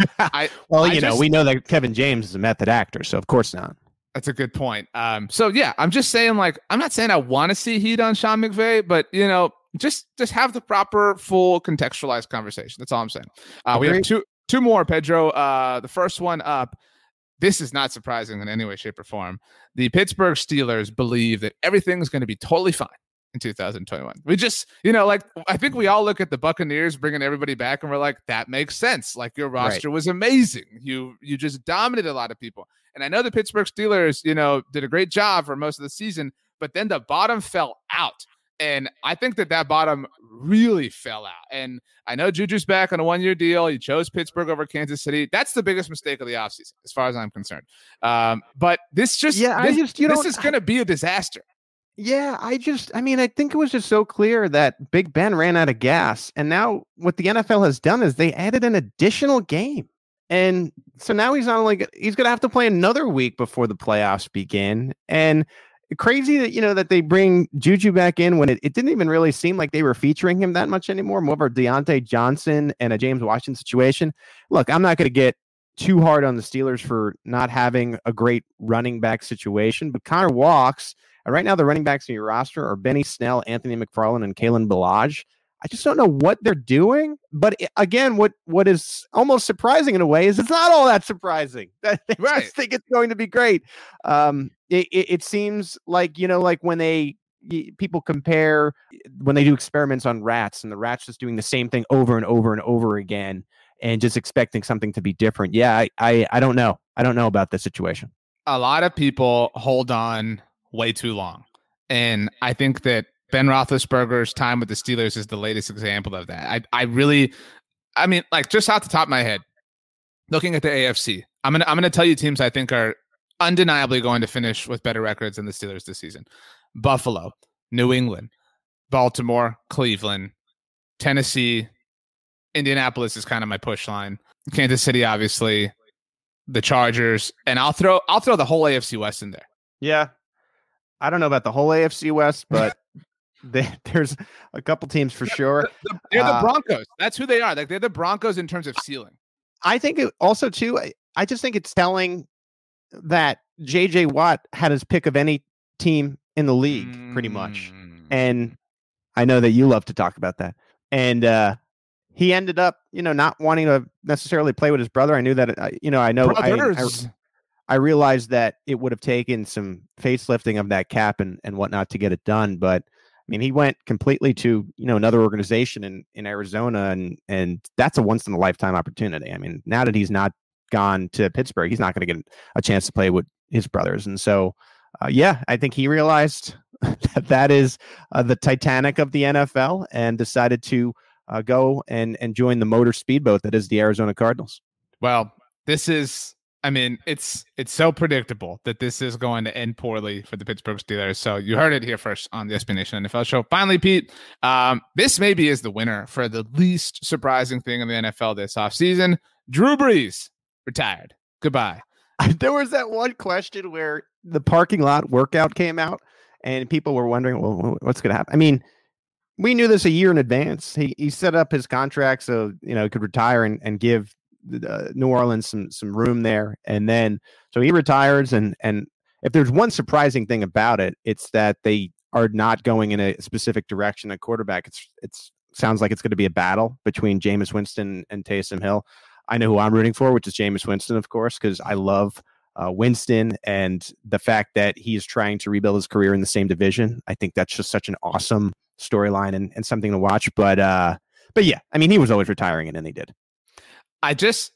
We know that Kevin James is a method actor, so of course not. That's a good point. So yeah, I'm just saying, I'm not saying I want to see heat on Sean McVay, but just have the proper, full, contextualized conversation. That's all I'm saying. We have two more, Pedro. The first one up. This is not surprising in any way, shape, or form. The Pittsburgh Steelers believe that everything's going to be totally fine in 2021. We just, I think we all look at the Buccaneers bringing everybody back and we're like, that makes sense. Your roster was amazing. You just dominated a lot of people. And I know the Pittsburgh Steelers, did a great job for most of the season, but then the bottom fell out. And I think that bottom really fell out. And I know Juju's back on a 1-year deal. He chose Pittsburgh over Kansas City. That's the biggest mistake of the offseason, as far as I'm concerned. But this is going to be a disaster. Yeah, I think it was just so clear that Big Ben ran out of gas. And now what the NFL has done is they added an additional game. And so now he's going to have to play another week before the playoffs begin. And crazy that that they bring Juju back in when it didn't even really seem like they were featuring him that much anymore. More of a Deontay Johnson and a James Washington situation. Look, I'm not going to get too hard on the Steelers for not having a great running back situation, but Connor walks. And right now, the running backs in your roster are Benny Snell, Anthony McFarland, and Kalen Ballage. I just don't know what they're doing. But again, what is almost surprising in a way is it's not all that surprising. They just think it's going to be great. It seems like, when people compare when they do experiments on rats and the rats just doing the same thing over and over and over again and just expecting something to be different. Yeah, I don't know. I don't know about this situation. A lot of people hold on way too long. And I think that Ben Roethlisberger's time with the Steelers is the latest example of that. I mean, like just off the top of my head, looking at the AFC, I'm gonna tell you teams I think are undeniably going to finish with better records than the Steelers this season. Buffalo, New England, Baltimore, Cleveland, Tennessee, Indianapolis is kind of my push line. Kansas City, obviously, the Chargers, and I'll throw the whole AFC West in there. Yeah. I don't know about the whole AFC West, but there's a couple teams for sure. They're the Broncos. That's who they are. Like they're the Broncos in terms of ceiling. I think it also too, I just think it's telling that JJ Watt had his pick of any team in the league pretty much. And I know that you love to talk about that. And he ended up, not wanting to necessarily play with his brother. I knew that, I realized that it would have taken some facelifting of that cap and whatnot to get it done. But I mean, he went completely to, another organization in Arizona, and that's a once in a lifetime opportunity. I mean, now that he's not gone to Pittsburgh, he's not going to get a chance to play with his brothers. And so, I think he realized that is the Titanic of the NFL and decided to go and join the motor speedboat that is the Arizona Cardinals. Well, it's so predictable that this is going to end poorly for the Pittsburgh Steelers. So you heard it here first on the SB Nation NFL show. Finally, Pete, this maybe is the winner for the least surprising thing in the NFL this offseason. Drew Brees retired. Goodbye. There was that one question where the parking lot workout came out and people were wondering, well, what's going to happen? I mean, we knew this a year in advance. He set up his contract so, he could retire and give New Orleans some room there. And then, so he retires. And if there's one surprising thing about it, it's that they are not going in a specific direction at quarterback. It's sounds like it's going to be a battle between Jameis Winston and Taysom Hill. I know who I'm rooting for, which is Jameis Winston, of course, because I love Winston and the fact that he's trying to rebuild his career in the same division. I think that's just such an awesome storyline and something to watch. But yeah, I mean, he was always retiring, and then he did. I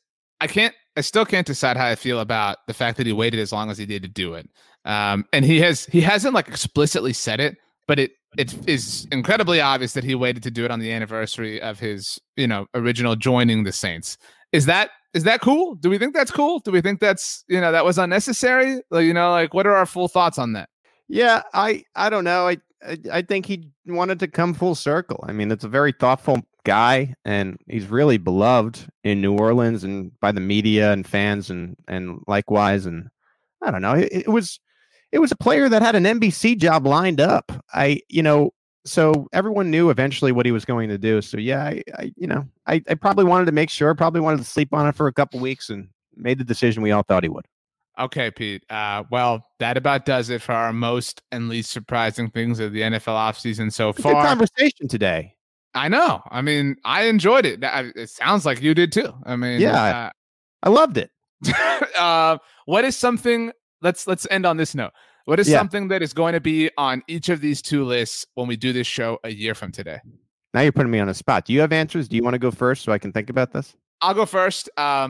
still can't decide how I feel about the fact that he waited as long as he did to do it. And he hasn't like explicitly said it, but it is incredibly obvious that he waited to do it on the anniversary of his, original joining the Saints. Is that cool? Do we think that's cool? Do we think that's, that was unnecessary? Like, what are our full thoughts on that? Yeah, I don't know. I think he wanted to come full circle. I mean, it's a very thoughtful guy, and he's really beloved in New Orleans and by the media and fans and likewise. And I don't know. It was a player that had an NBC job lined up. So everyone knew eventually what he was going to do. So yeah, I probably wanted to make sure, probably wanted to sleep on it for a couple weeks and made the decision we all thought he would. Okay, Pete. Well, that about does it for our most and least surprising things of the NFL offseason so far. Good conversation today. I know. I mean, I enjoyed it. It sounds like you did too. I mean, yeah, I loved it. What is something? Let's end on this note. What is something that is going to be on each of these two lists when we do this show a year from today? Now you're putting me on the spot. Do you have answers? Do you want to go first so I can think about this? I'll go first.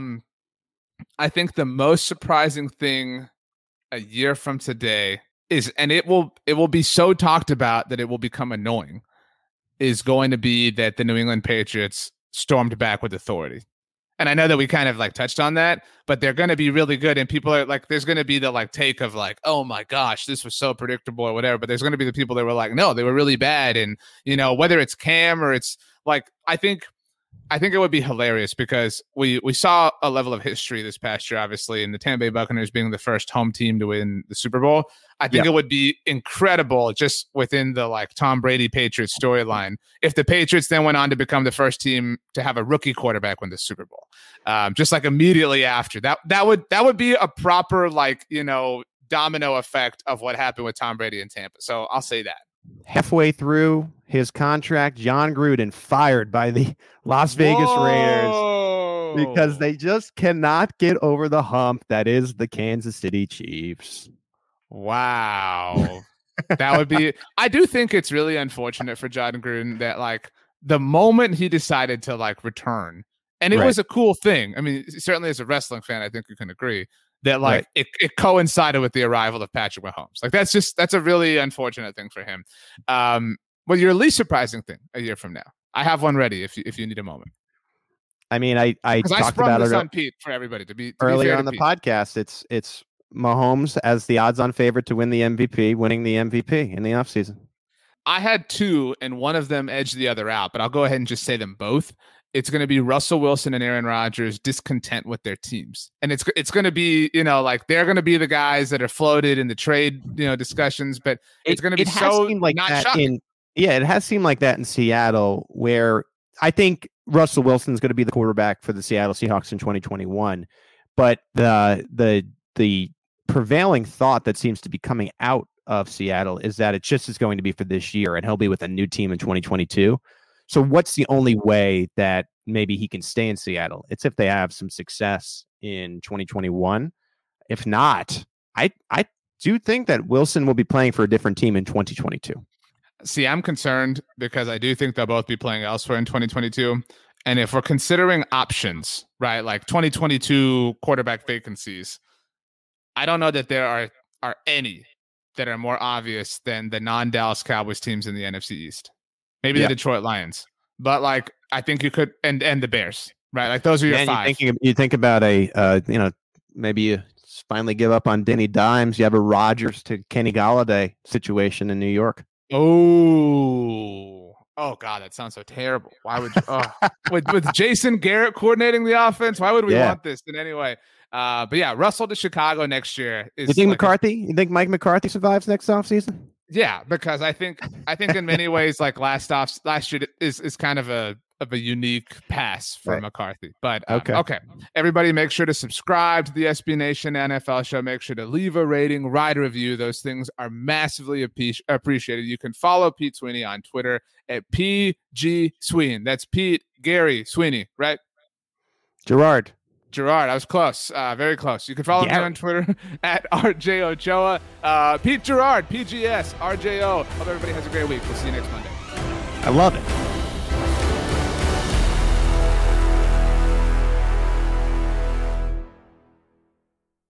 I think the most surprising thing a year from today is, and it will be so talked about that it will become annoying, is going to be that the New England Patriots stormed back with authority. And I know that we kind of like touched on that, but they're going to be really good. And people are like, there's going to be the like take of like, oh my gosh, this was so predictable or whatever. But there's going to be the people that were like, no, they were really bad. And, whether it's Cam or it's like, I think it would be hilarious because we saw a level of history this past year, obviously, in the Tampa Bay Buccaneers being the first home team to win the Super Bowl. I think it would be incredible just within the like Tom Brady Patriots storyline if the Patriots then went on to become the first team to have a rookie quarterback win the Super Bowl. Just like immediately after that would be a proper like, domino effect of what happened with Tom Brady in Tampa. So I'll say that. Halfway through his contract, John Gruden fired by the Las Vegas Raiders because they just cannot get over the hump that is the Kansas City Chiefs. Wow. That would be, I do think it's really unfortunate for John Gruden that like the moment he decided to like return, and it was a cool thing. I mean, certainly as a wrestling fan, I think you can agree that like it coincided with the arrival of Patrick Mahomes. Like that's a really unfortunate thing for him. Well, your least surprising thing a year from now. I have one ready if you need a moment. I mean, I talked about this it on Pete for everybody to be earlier fair on the Pete. podcast. It's Mahomes as the odds-on favorite to win the MVP, winning the MVP in the offseason. I had two, and one of them edged the other out, but I'll go ahead and just say them both. It's going to be Russell Wilson and Aaron Rodgers discontent with their teams. And it's going to be, like they're going to be the guys that are floated in the trade, discussions, but it's going to be so like not that shocking. It has seemed like that in Seattle, where I think Russell Wilson is going to be the quarterback for the Seattle Seahawks in 2021. But the prevailing thought that seems to be coming out of Seattle is that it just is going to be for this year, and he'll be with a new team in 2022. So what's the only way that maybe he can stay in Seattle? It's if they have some success in 2021. If not, I do think that Wilson will be playing for a different team in 2022. See, I'm concerned because I do think they'll both be playing elsewhere in 2022. And if we're considering options, right, like 2022 quarterback vacancies, I don't know that there are any that are more obvious than the non-Dallas Cowboys teams in the NFC East. Maybe the Detroit Lions. But like I think you could and the Bears, right? Like those are your five. You think about maybe you finally give up on Denny Dimes. You have a Rodgers to Kenny Golladay situation in New York. Oh God, that sounds so terrible. Why would you with Jason Garrett coordinating the offense? Why would we want this in any way? But yeah, Russell to Chicago next year. You think You think Mike McCarthy survives next offseason? Yeah, because I think in many ways, like last year is kind of a unique pass for McCarthy. But okay, everybody, make sure to subscribe to the SB Nation NFL show. Make sure to leave a rating, write a review. Those things are massively appreciated. You can follow Pete Sweeney on Twitter at PG Sweeney. That's Pete Gary Sweeney, right? Gerard, I was close, very close. You can follow me on Twitter at RJ Ochoa. Pete Gerard, PGS, RJO. Hope everybody has a great week. We'll see you next Monday. I love it.